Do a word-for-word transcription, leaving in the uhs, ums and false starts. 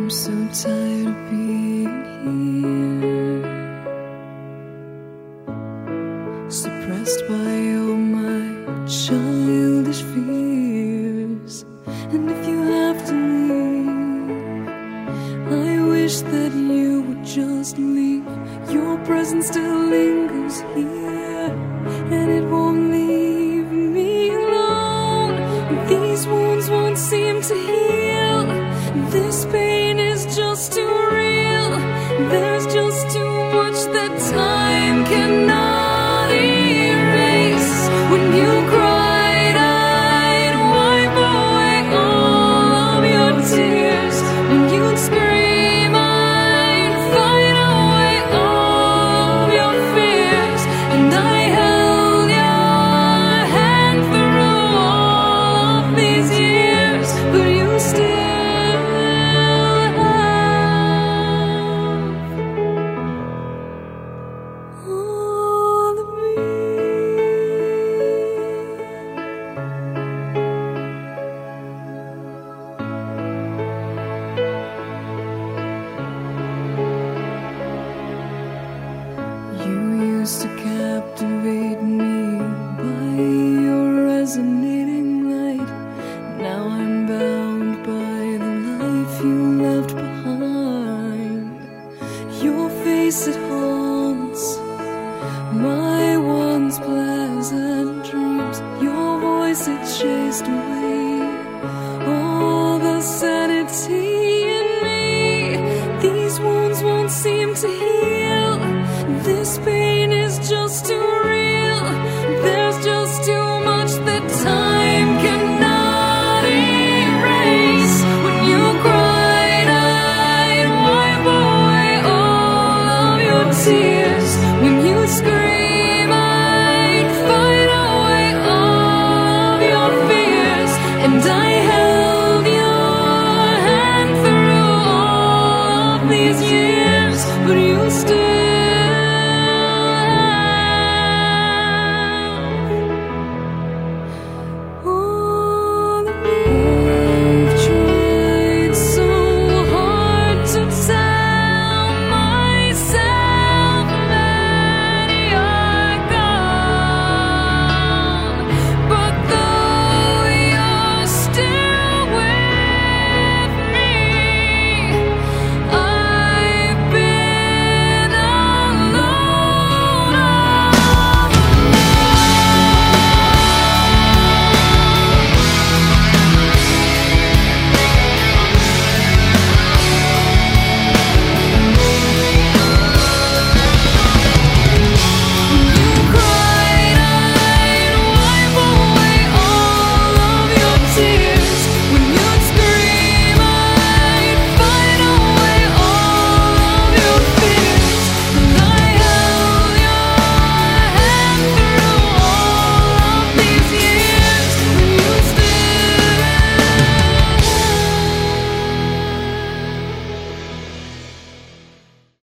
I'm so tired of being here, suppressed by all my childish fears. And if you have to leave, I wish that you would just leave. Your presence still lingers here, and it won't leave me alone. These wounds won't seem to heal. This pain is just too real. There's just too much that time cannot erase. When you cried, I'd wipe away all of your tears. When you'd scream, I'd fight away all of your fears. And I held your hand through all of these years, but you still to captivate me by your resonating light. Now I'm bound by the life you left behind. Your face, it haunts my once pleasant dreams. Your voice, it chased away all the sanity in me. These wounds won't seem to heal. This pain